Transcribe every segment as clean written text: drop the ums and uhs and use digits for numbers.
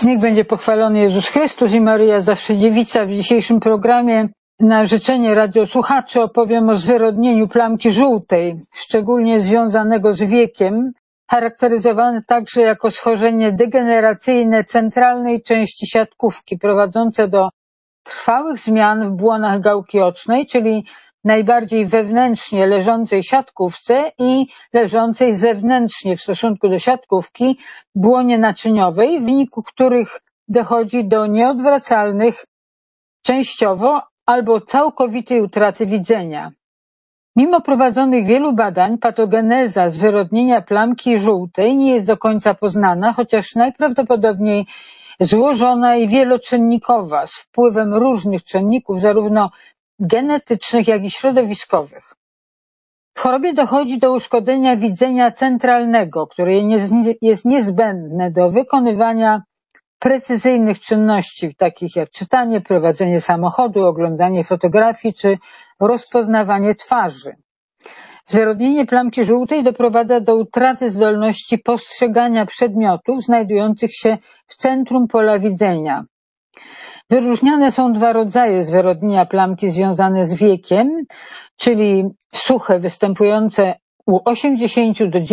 Niech będzie pochwalony Jezus Chrystus i Maryja Zawsze Dziewica. W dzisiejszym programie na życzenie radiosłuchaczy opowiem o zwyrodnieniu plamki żółtej, szczególnie związanego z wiekiem, charakteryzowane także jako schorzenie degeneracyjne centralnej części siatkówki, prowadzące do trwałych zmian w błonach gałki ocznej, czyli najbardziej wewnętrznie leżącej siatkówce i leżącej zewnętrznie w stosunku do siatkówki błonie naczyniowej, w wyniku których dochodzi do nieodwracalnych, częściowo albo całkowitej utraty widzenia. Mimo prowadzonych wielu badań, patogeneza zwyrodnienia plamki żółtej nie jest do końca poznana, chociaż najprawdopodobniej złożona i wieloczynnikowa, z wpływem różnych czynników, zarówno genetycznych, jak i środowiskowych. W chorobie dochodzi do uszkodzenia widzenia centralnego, które jest niezbędne do wykonywania precyzyjnych czynności, takich jak czytanie, prowadzenie samochodu, oglądanie fotografii czy rozpoznawanie twarzy. Zwyrodnienie plamki żółtej doprowadza do utraty zdolności postrzegania przedmiotów znajdujących się w centrum pola widzenia. Wyróżniane są dwa rodzaje zwyrodnienia plamki związane z wiekiem, czyli suche, występujące u 80 do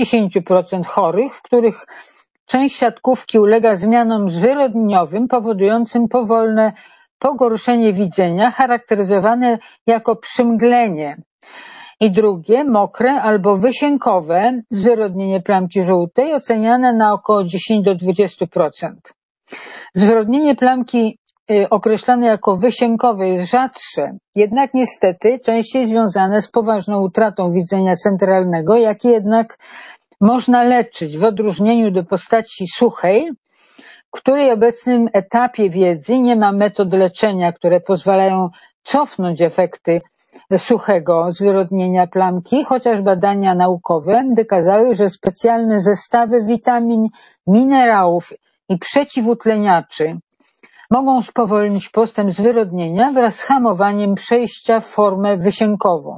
90% chorych, w których część siatkówki ulega zmianom zwyrodnieniowym powodującym powolne pogorszenie widzenia, charakteryzowane jako przymglenie. I drugie, mokre albo wysiękowe zwyrodnienie plamki żółtej, oceniane na około 10 do 20%. Zwyrodnienie plamki określane jako wysiękowe jest rzadsze, jednak niestety częściej związane z poważną utratą widzenia centralnego, jakie jednak można leczyć w odróżnieniu do postaci suchej, w której w obecnym etapie wiedzy nie ma metod leczenia, które pozwalają cofnąć efekty suchego zwyrodnienia plamki, chociaż badania naukowe wykazały, że specjalne zestawy witamin, minerałów i przeciwutleniaczy mogą spowolnić postęp zwyrodnienia wraz z hamowaniem przejścia w formę wysiękową.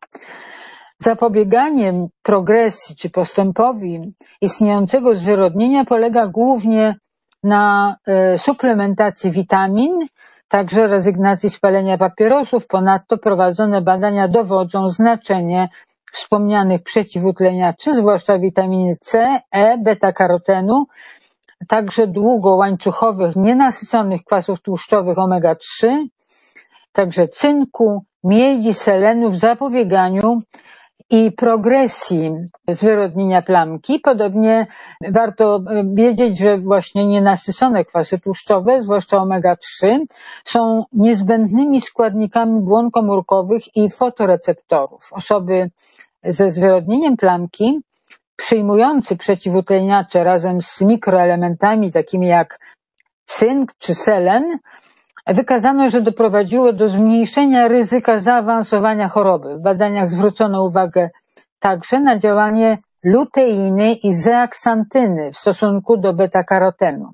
Zapobieganiem progresji czy postępowi istniejącego zwyrodnienia polega głównie na suplementacji witamin, także rezygnacji z palenia papierosów. Ponadto prowadzone badania dowodzą znaczenie wspomnianych przeciwutleniaczy, zwłaszcza witaminy C, E, beta-karotenu, także długołańcuchowych, nienasyconych kwasów tłuszczowych omega-3, także cynku, miedzi, selenu w zapobieganiu i progresji zwyrodnienia plamki. Podobnie warto wiedzieć, że właśnie nienasycone kwasy tłuszczowe, zwłaszcza omega-3, są niezbędnymi składnikami błon komórkowych i fotoreceptorów. Osoby ze zwyrodnieniem plamki przyjmujący przeciwutleniacze razem z mikroelementami takimi jak cynk czy selen wykazano, że doprowadziło do zmniejszenia ryzyka zaawansowania choroby. W badaniach zwrócono uwagę także na działanie luteiny i zeaksantyny w stosunku do beta-karotenu.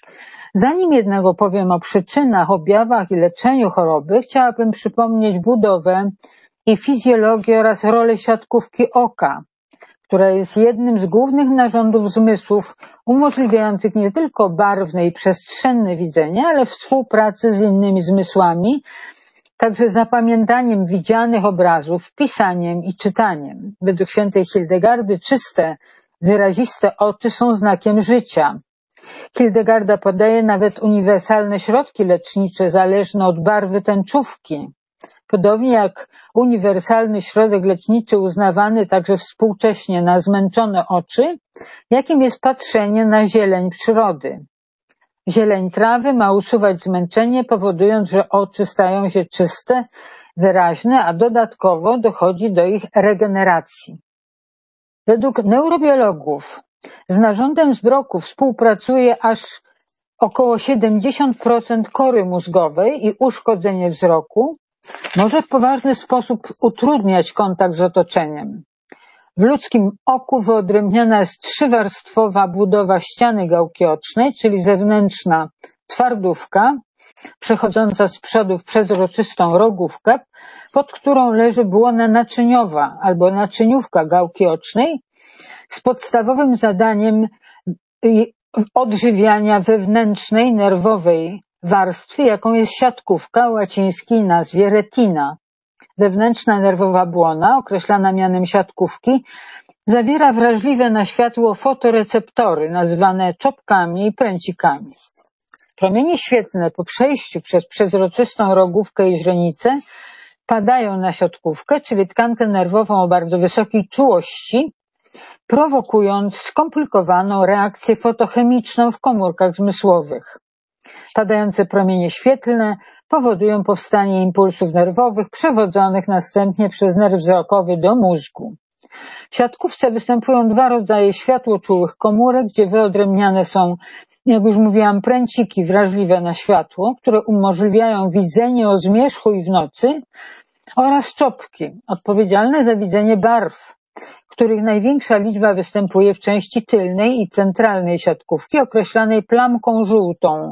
Zanim jednak opowiem o przyczynach, objawach i leczeniu choroby, chciałabym przypomnieć budowę i fizjologię oraz rolę siatkówki oka, która jest jednym z głównych narządów zmysłów umożliwiających nie tylko barwne i przestrzenne widzenie, ale współpracę z innymi zmysłami, także zapamiętaniem widzianych obrazów, pisaniem i czytaniem. Według świętej Hildegardy czyste, wyraziste oczy są znakiem życia. Hildegarda podaje nawet uniwersalne środki lecznicze zależne od barwy tęczówki. Podobnie jak uniwersalny środek leczniczy uznawany także współcześnie na zmęczone oczy, jakim jest patrzenie na zieleń przyrody. Zieleń trawy ma usuwać zmęczenie, powodując, że oczy stają się czyste, wyraźne, a dodatkowo dochodzi do ich regeneracji. Według neurobiologów z narządem wzroku współpracuje aż około 70% kory mózgowej i uszkodzenie wzroku może w poważny sposób utrudniać kontakt z otoczeniem. W ludzkim oku wyodrębniona jest trzywarstwowa budowa ściany gałki ocznej, czyli zewnętrzna twardówka, przechodząca z przodu w przezroczystą rogówkę, pod którą leży błona naczyniowa albo naczyniówka gałki ocznej z podstawowym zadaniem odżywiania wewnętrznej nerwowej warstwy, jaką jest siatkówka o łacińskiej nazwie retina. Wewnętrzna nerwowa błona, określana mianem siatkówki, zawiera wrażliwe na światło fotoreceptory, nazywane czopkami i pręcikami. Promienie świetlne po przejściu przez przezroczystą rogówkę i źrenicę padają na siatkówkę, czyli tkankę nerwową o bardzo wysokiej czułości, prowokując skomplikowaną reakcję fotochemiczną w komórkach zmysłowych. Padające promienie świetlne powodują powstanie impulsów nerwowych przewodzonych następnie przez nerw wzrokowy do mózgu. W siatkówce występują dwa rodzaje światłoczułych komórek, gdzie wyodrębniane są, jak już mówiłam, pręciki wrażliwe na światło, które umożliwiają widzenie o zmierzchu i w nocy, oraz czopki, odpowiedzialne za widzenie barw, których największa liczba występuje w części tylnej i centralnej siatkówki, określanej plamką żółtą,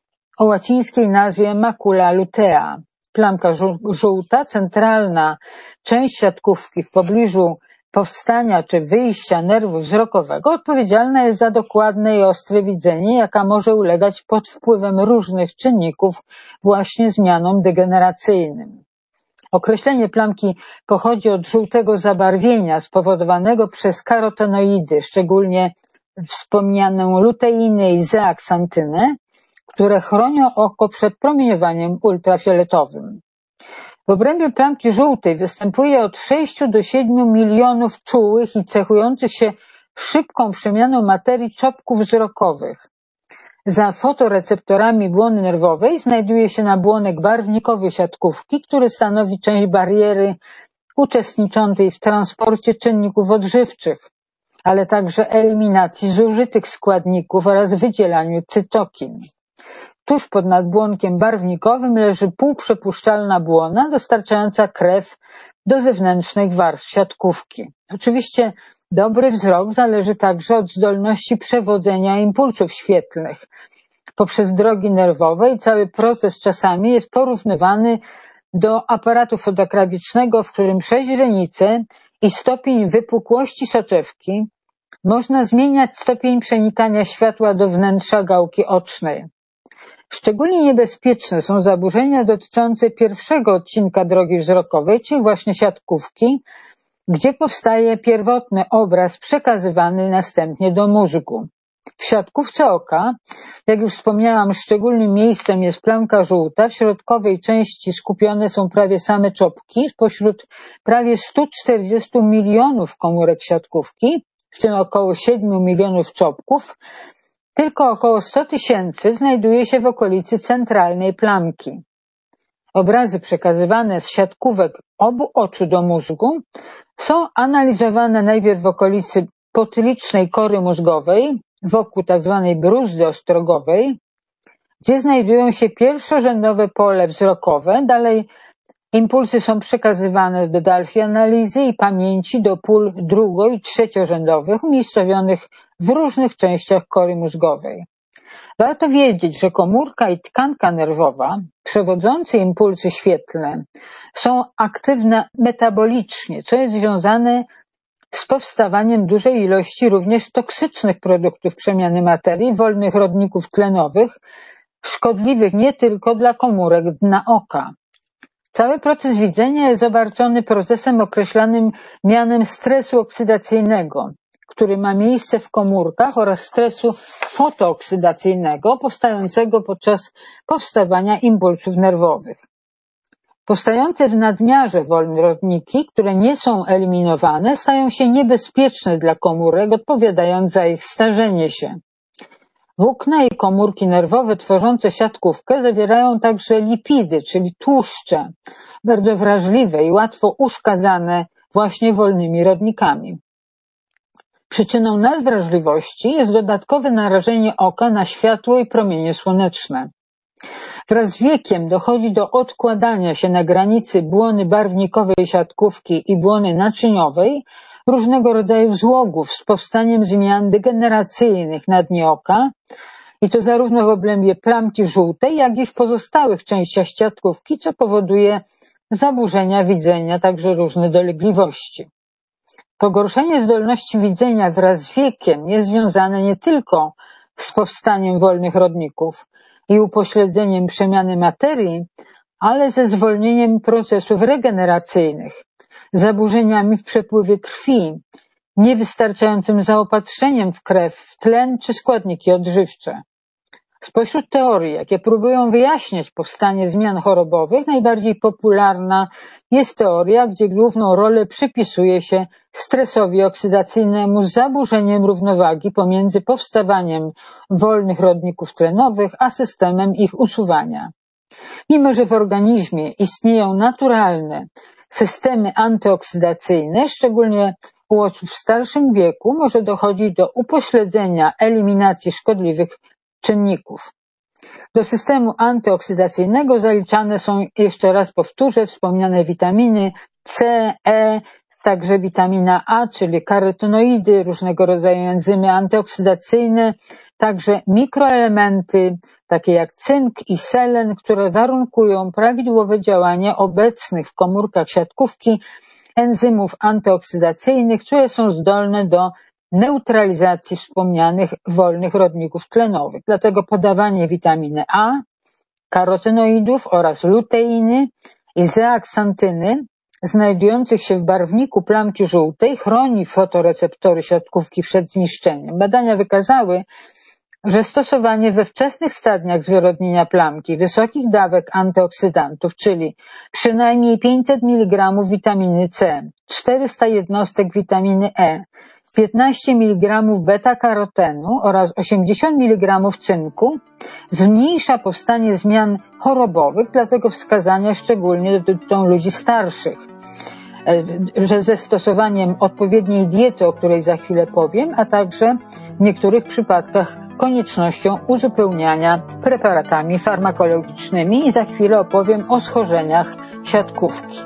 o łacińskiej nazwie macula lutea. Plamka żółta, centralna część siatkówki w pobliżu powstania czy wyjścia nerwu wzrokowego, odpowiedzialna jest za dokładne i ostre widzenie, jaka może ulegać pod wpływem różnych czynników, właśnie zmianom degeneracyjnym. Określenie plamki pochodzi od żółtego zabarwienia spowodowanego przez karotenoidy, szczególnie wspomnianą luteinę i zeaksantynę, które chronią oko przed promieniowaniem ultrafioletowym. W obrębie plamki żółtej występuje od 6 do 7 milionów czułych i cechujących się szybką przemianą materii czopków wzrokowych. Za fotoreceptorami błony nerwowej znajduje się nabłonek barwnikowy siatkówki, który stanowi część bariery uczestniczącej w transporcie czynników odżywczych, ale także eliminacji zużytych składników oraz wydzielaniu cytokin. Tuż pod nadbłonkiem barwnikowym leży półprzepuszczalna błona dostarczająca krew do zewnętrznych warstw siatkówki. Oczywiście dobry wzrok zależy także od zdolności przewodzenia impulsów świetlnych poprzez drogi nerwowe i cały proces czasami jest porównywany do aparatu fotograficznego, w którym przez źrenicę i stopień wypukłości soczewki można zmieniać stopień przenikania światła do wnętrza gałki ocznej. Szczególnie niebezpieczne są zaburzenia dotyczące pierwszego odcinka drogi wzrokowej, czyli właśnie siatkówki, gdzie powstaje pierwotny obraz przekazywany następnie do mózgu. W siatkówce oka, jak już wspomniałam, szczególnym miejscem jest plamka żółta. W środkowej części skupione są prawie same czopki. Spośród prawie 140 milionów komórek siatkówki, w tym około 7 milionów czopków, tylko około 100 000 znajduje się w okolicy centralnej plamki. Obrazy przekazywane z siatkówek obu oczu do mózgu są analizowane najpierw w okolicy potylicznej kory mózgowej, wokół tzw. bruzdy ostrogowej, gdzie znajdują się pierwszorzędowe pole wzrokowe. Dalej impulsy są przekazywane do dalszej analizy i pamięci do pól drugo- i trzeciorzędowych umiejscowionych w różnych częściach kory mózgowej. Warto wiedzieć, że komórka i tkanka nerwowa przewodzące impulsy świetlne są aktywne metabolicznie, co jest związane z powstawaniem dużej ilości również toksycznych produktów przemiany materii, wolnych rodników tlenowych, szkodliwych nie tylko dla komórek dna oka. Cały proces widzenia jest obarczony procesem określanym mianem stresu oksydacyjnego, który ma miejsce w komórkach, oraz stresu fotooksydacyjnego powstającego podczas powstawania impulsów nerwowych. Powstające w nadmiarze wolne rodniki, które nie są eliminowane, stają się niebezpieczne dla komórek, odpowiadając za ich starzenie się. Włókna i komórki nerwowe tworzące siatkówkę zawierają także lipidy, czyli tłuszcze, bardzo wrażliwe i łatwo uszkadzane właśnie wolnymi rodnikami. Przyczyną nadwrażliwości jest dodatkowe narażenie oka na światło i promienie słoneczne. Wraz z wiekiem dochodzi do odkładania się na granicy błony barwnikowej siatkówki i błony naczyniowej różnego rodzaju złogów z powstaniem zmian degeneracyjnych na dnie oka, i to zarówno w obrębie plamki żółtej, jak i w pozostałych częściach siatkówki, co powoduje zaburzenia widzenia, także różne dolegliwości. Pogorszenie zdolności widzenia wraz z wiekiem jest związane nie tylko z powstaniem wolnych rodników i upośledzeniem przemiany materii, ale ze zwolnieniem procesów regeneracyjnych, zaburzeniami w przepływie krwi, niewystarczającym zaopatrzeniem w krew, w tlen czy składniki odżywcze. Spośród teorii, jakie próbują wyjaśniać powstanie zmian chorobowych, najbardziej popularna jest teoria, gdzie główną rolę przypisuje się stresowi oksydacyjnemu z zaburzeniem równowagi pomiędzy powstawaniem wolnych rodników tlenowych a systemem ich usuwania. Mimo że w organizmie istnieją naturalne systemy antyoksydacyjne, szczególnie u osób w starszym wieku, może dochodzić do upośledzenia eliminacji szkodliwych czynników. Do systemu antyoksydacyjnego zaliczane są, jeszcze raz powtórzę, wspomniane witaminy C, E, także witamina A, czyli karotenoidy, różnego rodzaju enzymy antyoksydacyjne, także mikroelementy, takie jak cynk i selen, które warunkują prawidłowe działanie obecnych w komórkach siatkówki enzymów antyoksydacyjnych, które są zdolne do neutralizacji wspomnianych wolnych rodników tlenowych. Dlatego podawanie witaminy A, karotenoidów oraz luteiny i zeaksantyny znajdujących się w barwniku plamki żółtej chroni fotoreceptory siatkówki przed zniszczeniem. Badania wykazały, że stosowanie we wczesnych stadiach zwyrodnienia plamki wysokich dawek antyoksydantów, czyli przynajmniej 500 mg witaminy C, 400 jednostek witaminy E, 15 mg beta-karotenu oraz 80 mg cynku zmniejsza powstanie zmian chorobowych, dlatego wskazania szczególnie dotyczą ludzi starszych, że ze stosowaniem odpowiedniej diety, o której za chwilę powiem, a także w niektórych przypadkach koniecznością uzupełniania preparatami farmakologicznymi i za chwilę opowiem o schorzeniach siatkówki.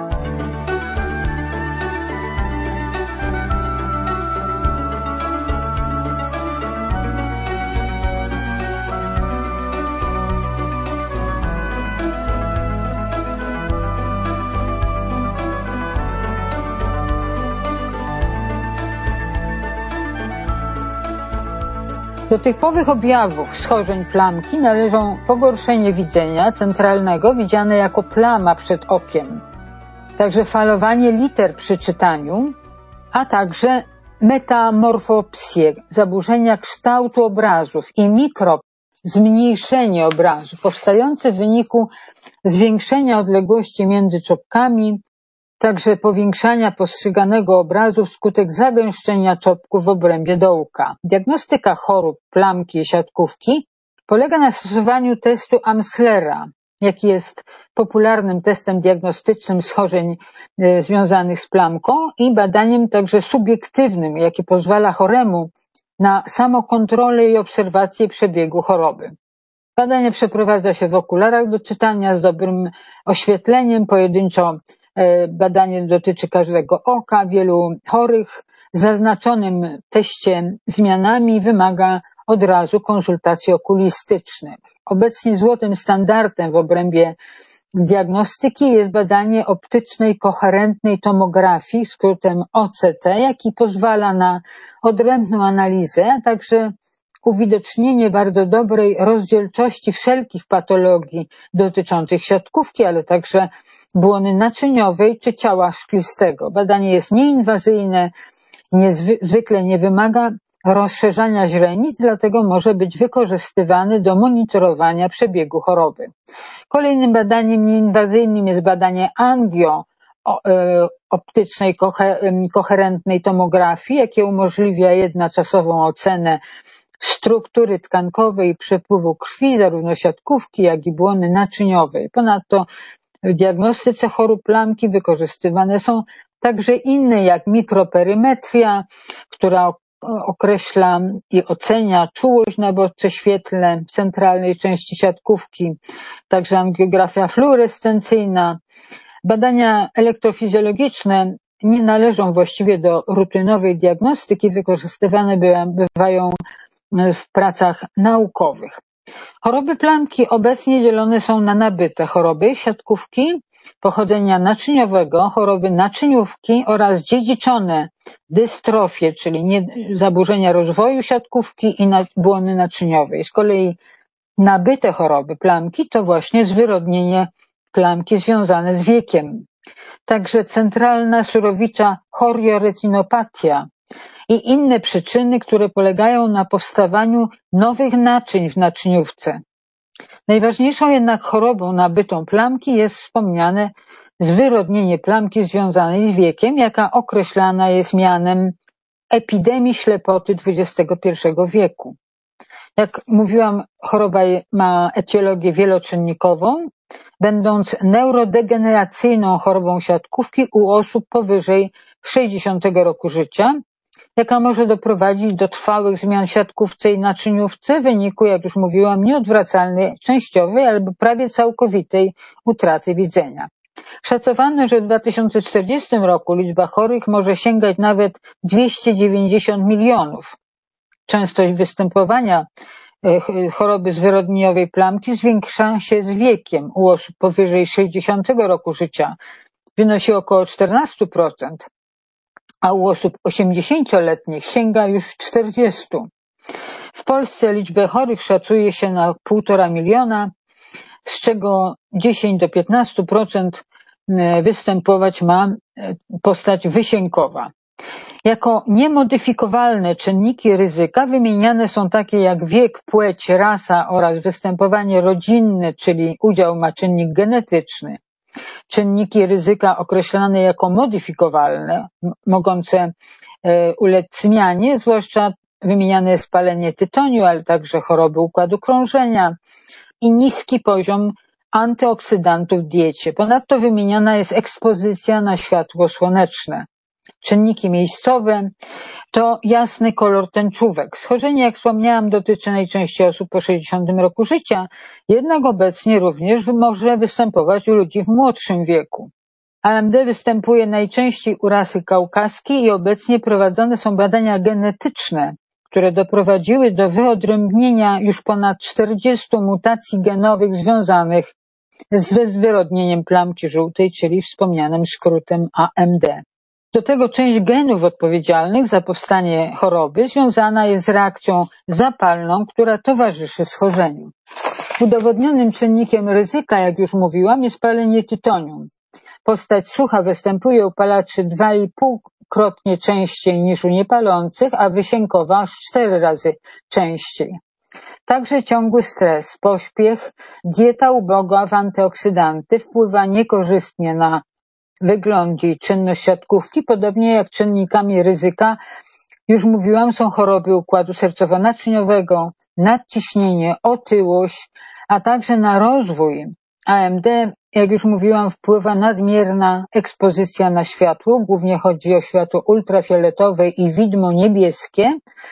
Do typowych objawów schorzeń plamki należą pogorszenie widzenia centralnego, widziane jako plama przed okiem, także falowanie liter przy czytaniu, a także metamorfopsje, zaburzenia kształtu obrazów i zmniejszenie obrazu, powstające w wyniku zwiększenia odległości między czopkami, także powiększania postrzeganego obrazu wskutek zagęszczenia czopków w obrębie dołka. Diagnostyka chorób plamki i siatkówki polega na stosowaniu testu Amslera, jaki jest popularnym testem diagnostycznym schorzeń związanych z plamką i badaniem także subiektywnym, jakie pozwala choremu na samokontrolę i obserwację przebiegu choroby. Badanie przeprowadza się w okularach do czytania z dobrym oświetleniem, pojedynczo badanie dotyczy każdego oka. Wielu chorych z zaznaczonym teście zmianami wymaga od razu konsultacji okulistycznych. Obecnie złotym standardem w obrębie diagnostyki jest badanie optycznej koherentnej tomografii, skrótem OCT, jaki pozwala na odrębną analizę, a także uwidocznienie bardzo dobrej rozdzielczości wszelkich patologii dotyczących siatkówki, ale także błony naczyniowej czy ciała szklistego. Badanie jest nieinwazyjne, zwykle nie wymaga rozszerzania źrenic, dlatego może być wykorzystywany do monitorowania przebiegu choroby. Kolejnym badaniem nieinwazyjnym jest badanie optycznej koherentnej tomografii, jakie umożliwia jednoczasową ocenę struktury tkankowej i przepływu krwi, zarówno siatkówki, jak i błony naczyniowej. Ponadto w diagnostyce chorób plamki wykorzystywane są także inne, jak mikroperymetria, która określa i ocenia czułość na bodźce świetle w centralnej części siatkówki, także angiografia fluorescencyjna. Badania elektrofizjologiczne nie należą właściwie do rutynowej diagnostyki, wykorzystywane bywają w pracach naukowych. Choroby plamki obecnie dzielone są na nabyte choroby siatkówki, pochodzenia naczyniowego, choroby naczyniówki oraz dziedziczone dystrofie, czyli zaburzenia rozwoju siatkówki i błony naczyniowej. Z kolei nabyte choroby plamki to właśnie zwyrodnienie plamki związane z wiekiem. Także centralna surowicza chorioretinopatia i inne przyczyny, które polegają na powstawaniu nowych naczyń w naczyniówce. Najważniejszą jednak chorobą nabytą plamki jest wspomniane zwyrodnienie plamki związanej z wiekiem, jaka określana jest mianem epidemii ślepoty XXI wieku. Jak mówiłam, choroba ma etiologię wieloczynnikową, będąc neurodegeneracyjną chorobą siatkówki u osób powyżej 60 roku życia, jaka może doprowadzić do trwałych zmian w siatkówce i naczyniówce w wyniku, jak już mówiłam, nieodwracalnej, częściowej albo prawie całkowitej utraty widzenia. Szacowano, że w 2040 roku liczba chorych może sięgać nawet 290 milionów. Częstość występowania choroby zwyrodnieniowej plamki zwiększa się z wiekiem. U osób powyżej 60 roku życia wynosi około 14%, a u osób 80-letnich sięga już 40%. W Polsce liczbę chorych szacuje się na 1,5 miliona, z czego 10 do 15% występować ma postać wysiękowa. Jako niemodyfikowalne czynniki ryzyka wymieniane są takie jak wiek, płeć, rasa oraz występowanie rodzinne, czyli udział ma czynnik genetyczny. Czynniki ryzyka określane jako modyfikowalne, mogące ulec zmianie, zwłaszcza wymieniane jest palenie tytoniu, ale także choroby układu krążenia i niski poziom antyoksydantów w diecie. Ponadto wymieniana jest ekspozycja na światło słoneczne. Czynniki miejscowe to jasny kolor tęczówek. Schorzenie, jak wspomniałam, dotyczy najczęściej osób po 60 roku życia, jednak obecnie również może występować u ludzi w młodszym wieku. AMD występuje najczęściej u rasy kaukaskiej i obecnie prowadzone są badania genetyczne, które doprowadziły do wyodrębnienia już ponad 40 mutacji genowych związanych ze zwyrodnieniem plamki żółtej, czyli wspomnianym skrótem AMD. Do tego część genów odpowiedzialnych za powstanie choroby związana jest z reakcją zapalną, która towarzyszy schorzeniu. Udowodnionym czynnikiem ryzyka, jak już mówiłam, jest palenie tytoniu. Postać sucha występuje u palaczy 2,5-krotnie częściej niż u niepalących, a wysiękowa aż 4 razy częściej. Także ciągły stres, pośpiech, dieta uboga w antyoksydanty wpływa niekorzystnie na wyglądzie i czynność siatkówki, podobnie jak czynnikami ryzyka, już mówiłam, są choroby układu sercowo-naczyniowego, nadciśnienie, otyłość, a także na rozwój AMD, jak już mówiłam, wpływa nadmierna ekspozycja na światło, głównie chodzi o światło ultrafioletowe i widmo niebieskie,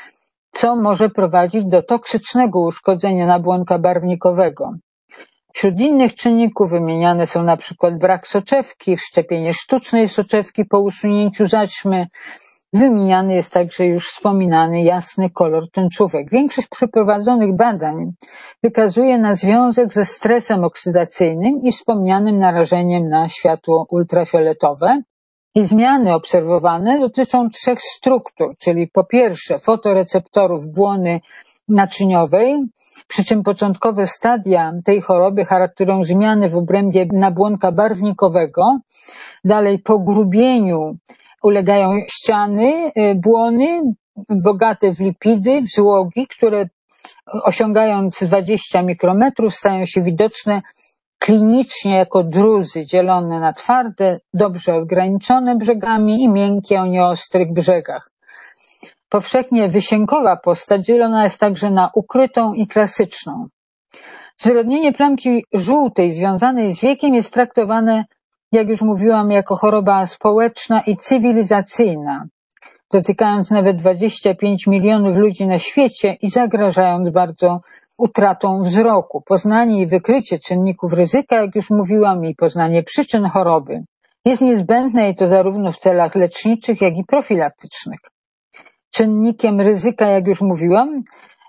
co może prowadzić do toksycznego uszkodzenia nabłonka barwnikowego. Wśród innych czynników wymieniane są na przykład brak soczewki, wszczepienie sztucznej soczewki po usunięciu zaćmy. Wymieniany jest także już wspominany jasny kolor tęczówek. Większość przeprowadzonych badań wykazuje na związek ze stresem oksydacyjnym i wspomnianym narażeniem na światło ultrafioletowe. I zmiany obserwowane dotyczą 3 struktur, czyli po pierwsze fotoreceptorów błony naczyniowej, przy czym początkowe stadia tej choroby charakterują zmiany w obrębie nabłonka barwnikowego. Dalej pogrubieniu ulegają ściany błony bogate w lipidy, w złogi, które osiągając 20 mikrometrów stają się widoczne klinicznie jako druzy dzielone na twarde, dobrze odgraniczone brzegami i miękkie o nieostrych brzegach. Powszechnie wysiękowa postać dzielona jest także na ukrytą i klasyczną. Zwyrodnienie plamki żółtej związanej z wiekiem jest traktowane, jak już mówiłam, jako choroba społeczna i cywilizacyjna, dotykając nawet 25 milionów ludzi na świecie i zagrażając bardzo utratą wzroku. Poznanie i wykrycie czynników ryzyka, jak już mówiłam, i poznanie przyczyn choroby jest niezbędne i to zarówno w celach leczniczych, jak i profilaktycznych. Czynnikiem ryzyka, jak już mówiłam,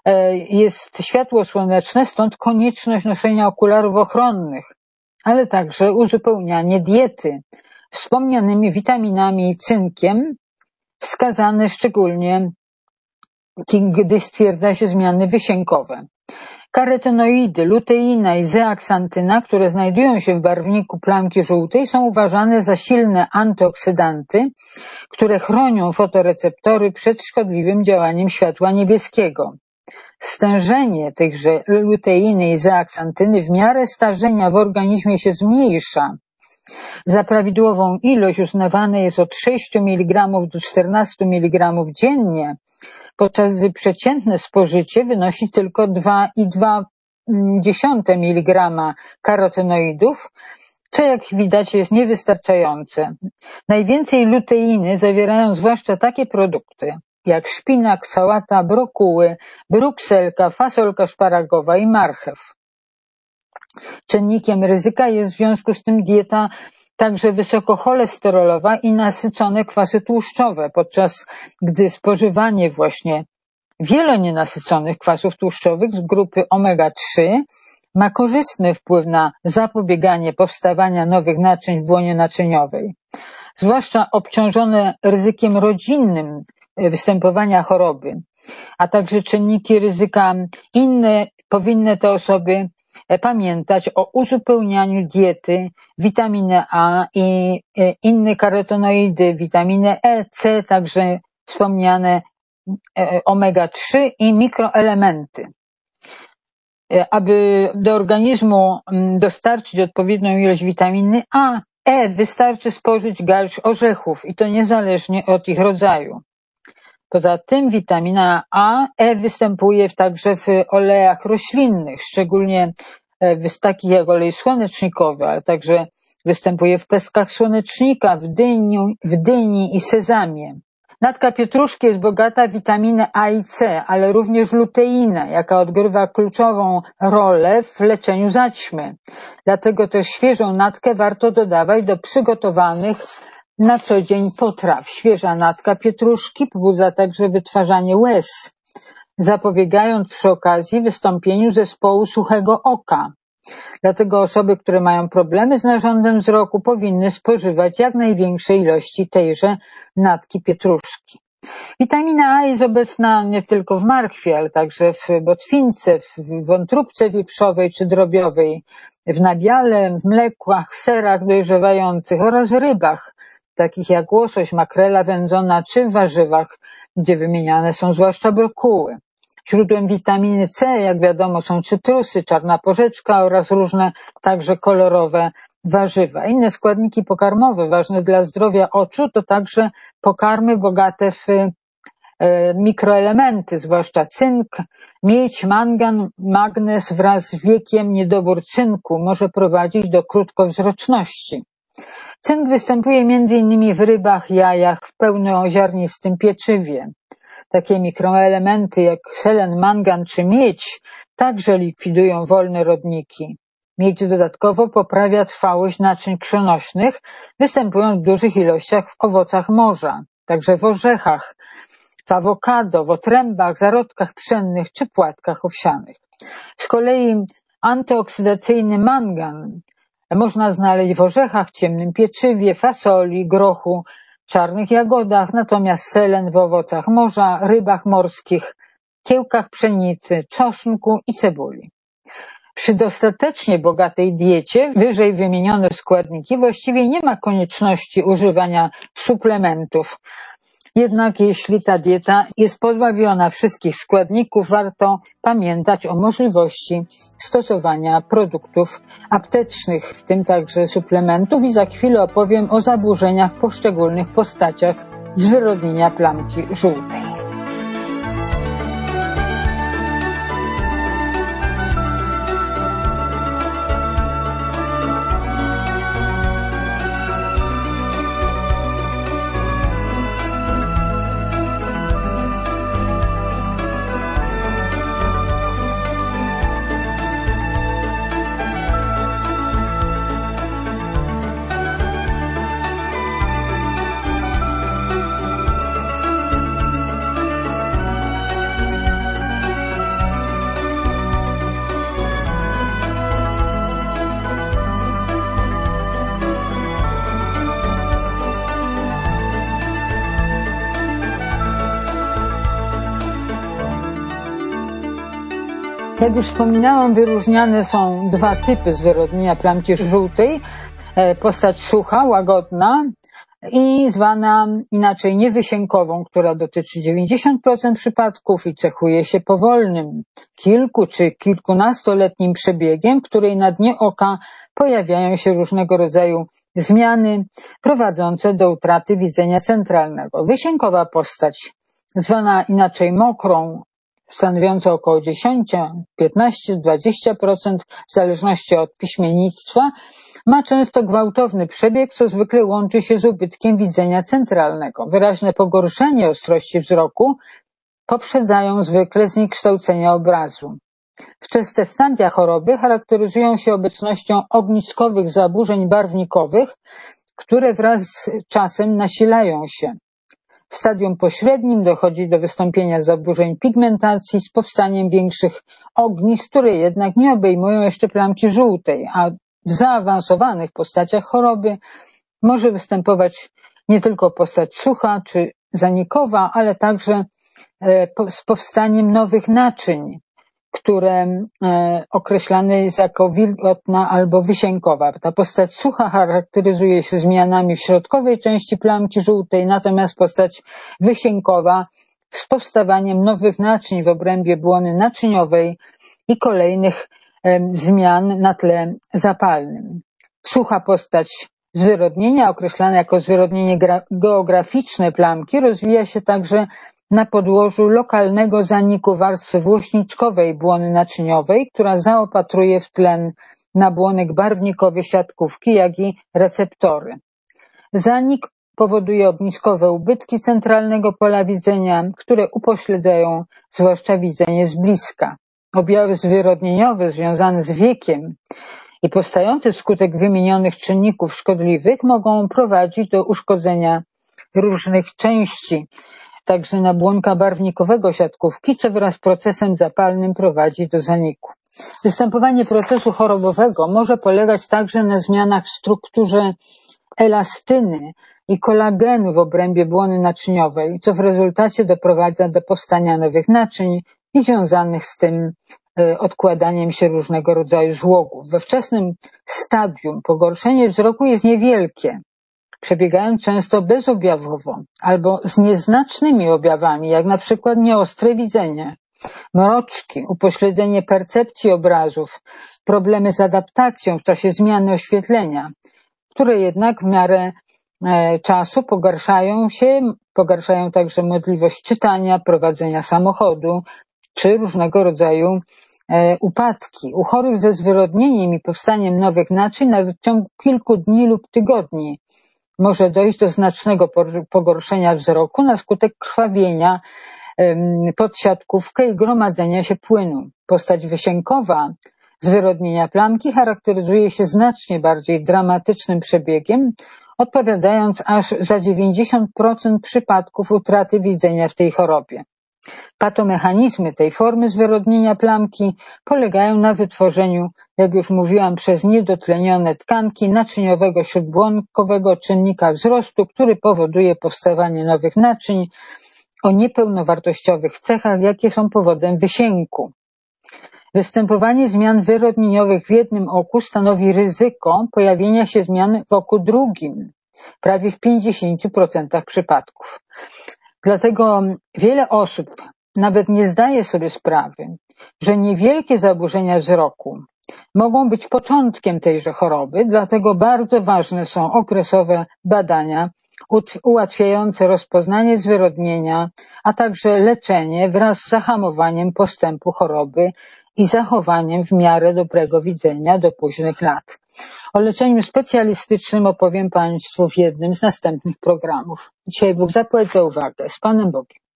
jest światło słoneczne, stąd konieczność noszenia okularów ochronnych, ale także uzupełnianie diety wspomnianymi witaminami i cynkiem, wskazane szczególnie, gdy stwierdza się zmiany wysiękowe. Karotenoidy, luteina i zeaksantyna, które znajdują się w barwniku plamki żółtej, są uważane za silne antyoksydanty, które chronią fotoreceptory przed szkodliwym działaniem światła niebieskiego. Stężenie tychże luteiny i zeaksantyny w miarę starzenia w organizmie się zmniejsza. Za prawidłową ilość uznawane jest od 6 mg do 14 mg dziennie, podczas gdy przeciętne spożycie wynosi tylko 2,2 mg karotenoidów, co jak widać jest niewystarczające. Najwięcej luteiny zawierają zwłaszcza takie produkty jak szpinak, sałata, brokuły, brukselka, fasolka szparagowa i marchew. Czynnikiem ryzyka jest w związku z tym dieta także wysokocholesterolowa i nasycone kwasy tłuszczowe, podczas gdy spożywanie właśnie wielonienasyconych kwasów tłuszczowych z grupy omega-3 ma korzystny wpływ na zapobieganie powstawania nowych naczyń w błonie naczyniowej. Zwłaszcza obciążone ryzykiem rodzinnym występowania choroby, a także czynniki ryzyka inne, powinny te osoby pamiętać o uzupełnianiu diety witaminy A i inne karotenoidy, witaminę E, C, także wspomniane omega-3 i mikroelementy. Aby do organizmu dostarczyć odpowiednią ilość witaminy A, E wystarczy spożyć garść orzechów i to niezależnie od ich rodzaju. Poza tym witamina A, E występuje także w olejach roślinnych, szczególnie w takich jak olej słonecznikowy, ale także występuje w pestkach słonecznika, w dyni i sezamie. Natka pietruszki jest bogata w witaminę A i C, ale również luteinę, jaka odgrywa kluczową rolę w leczeniu zaćmy. Dlatego też świeżą natkę warto dodawać do przygotowanych na co dzień potraw. Świeża natka pietruszki pobudza także wytwarzanie łez, zapobiegając przy okazji wystąpieniu zespołu suchego oka. Dlatego osoby, które mają problemy z narządem wzroku, powinny spożywać jak największe ilości tejże natki pietruszki. Witamina A jest obecna nie tylko w marchwie, ale także w botwince, w wątróbce wieprzowej czy drobiowej, w nabiale, w mlekach, w serach dojrzewających oraz w rybach, takich jak łosoś, makrela wędzona, czy w warzywach, gdzie wymieniane są zwłaszcza brokuły. Źródłem witaminy C, jak wiadomo, są cytrusy, czarna porzeczka oraz różne także kolorowe warzywa. Inne składniki pokarmowe ważne dla zdrowia oczu to także pokarmy bogate w mikroelementy, zwłaszcza cynk, miedź, mangan, magnez. Wraz z wiekiem niedobór cynku może prowadzić do krótkowzroczności. Cynk występuje m.in. w rybach, jajach, w pełnoziarnistym pieczywie. Takie mikroelementy jak selen, mangan czy miedź także likwidują wolne rodniki. Miedź dodatkowo poprawia trwałość naczyń krwionośnych, występując w dużych ilościach w owocach morza, także w orzechach, w awokado, w otrębach, zarodkach pszennych czy płatkach owsianych. Z kolei antyoksydacyjny mangan można znaleźć w orzechach, ciemnym pieczywie, fasoli, grochu, czarnych jagodach, natomiast selen w owocach morza, rybach morskich, kiełkach pszenicy, czosnku i cebuli. Przy dostatecznie bogatej diecie wyżej wymienione składniki właściwie nie ma konieczności używania suplementów. Jednak jeśli ta dieta jest pozbawiona wszystkich składników, warto pamiętać o możliwości stosowania produktów aptecznych, w tym także suplementów, i za chwilę opowiem o zaburzeniach w poszczególnych postaciach zwyrodnienia plamki żółtej. Jak już wspominałam, wyróżniane są dwa typy zwyrodnienia plamki żółtej. Postać sucha, łagodna i zwana inaczej niewysienkową, która dotyczy 90% przypadków i cechuje się powolnym, kilku czy kilkunastoletnim przebiegiem, w której na dnie oka pojawiają się różnego rodzaju zmiany prowadzące do utraty widzenia centralnego. Wysiękowa postać, zwana inaczej mokrą, stanowiąca około 10, 15, 20% w zależności od piśmiennictwa, ma często gwałtowny przebieg, co zwykle łączy się z ubytkiem widzenia centralnego. Wyraźne pogorszenie ostrości wzroku poprzedzają zwykle zniekształcenia obrazu. Wczesne stadia choroby charakteryzują się obecnością ogniskowych zaburzeń barwnikowych, które wraz z czasem nasilają się. W stadium pośrednim dochodzi do wystąpienia zaburzeń pigmentacji z powstaniem większych ognisk, które jednak nie obejmują jeszcze plamki żółtej, a w zaawansowanych postaciach choroby może występować nie tylko postać sucha czy zanikowa, ale także z powstaniem nowych naczyń, które określane jest jako wilgotna albo wysiękowa. Ta postać sucha charakteryzuje się zmianami w środkowej części plamki żółtej, natomiast postać wysiękowa z powstawaniem nowych naczyń w obrębie błony naczyniowej i kolejnych zmian na tle zapalnym. Sucha postać zwyrodnienia, określana jako zwyrodnienie geograficzne plamki, rozwija się także na podłożu lokalnego zaniku warstwy włóśniczkowej błony naczyniowej, która zaopatruje w tlen nabłonek barwnikowy siatkówki, jak i receptory. Zanik powoduje ogniskowe ubytki centralnego pola widzenia, które upośledzają zwłaszcza widzenie z bliska. Objawy zwyrodnieniowe związane z wiekiem i powstające wskutek wymienionych czynników szkodliwych mogą prowadzić do uszkodzenia różnych części, także nabłonka barwnikowego siatkówki, co wraz z procesem zapalnym prowadzi do zaniku. Występowanie procesu chorobowego może polegać także na zmianach w strukturze elastyny i kolagenu w obrębie błony naczyniowej, co w rezultacie doprowadza do powstania nowych naczyń i związanych z tym odkładaniem się różnego rodzaju złogów. We wczesnym stadium pogorszenie wzroku jest niewielkie, przebiegając często bezobjawowo albo z nieznacznymi objawami, jak na przykład nieostre widzenie, mroczki, upośledzenie percepcji obrazów, problemy z adaptacją w czasie zmiany oświetlenia, które jednak w miarę czasu pogarszają także możliwość czytania, prowadzenia samochodu czy różnego rodzaju upadki. U chorych ze zwyrodnieniem i powstaniem nowych naczyń nawet w ciągu kilku dni lub tygodni może dojść do znacznego pogorszenia wzroku na skutek krwawienia pod siatkówkę i gromadzenia się płynu. Postać wysiękowa zwyrodnienia plamki charakteryzuje się znacznie bardziej dramatycznym przebiegiem, odpowiadając aż za 90% przypadków utraty widzenia w tej chorobie. Patomechanizmy tej formy zwyrodnienia plamki polegają na wytworzeniu, jak już mówiłam, przez niedotlenione tkanki naczyniowego śródbłonkowego czynnika wzrostu, który powoduje powstawanie nowych naczyń o niepełnowartościowych cechach, jakie są powodem wysięku. Występowanie zmian wyrodnieniowych w jednym oku stanowi ryzyko pojawienia się zmian w oku drugim, prawie w 50% przypadków. Dlatego wiele osób nawet nie zdaje sobie sprawy, że niewielkie zaburzenia wzroku mogą być początkiem tejże choroby, dlatego bardzo ważne są okresowe badania ułatwiające rozpoznanie zwyrodnienia, a także leczenie wraz z zahamowaniem postępu choroby i zachowaniem w miarę dobrego widzenia do późnych lat. O leczeniu specjalistycznym opowiem Państwu w jednym z następnych programów. Dzisiaj Bóg zapłać za uwagę. Z Panem Bogiem.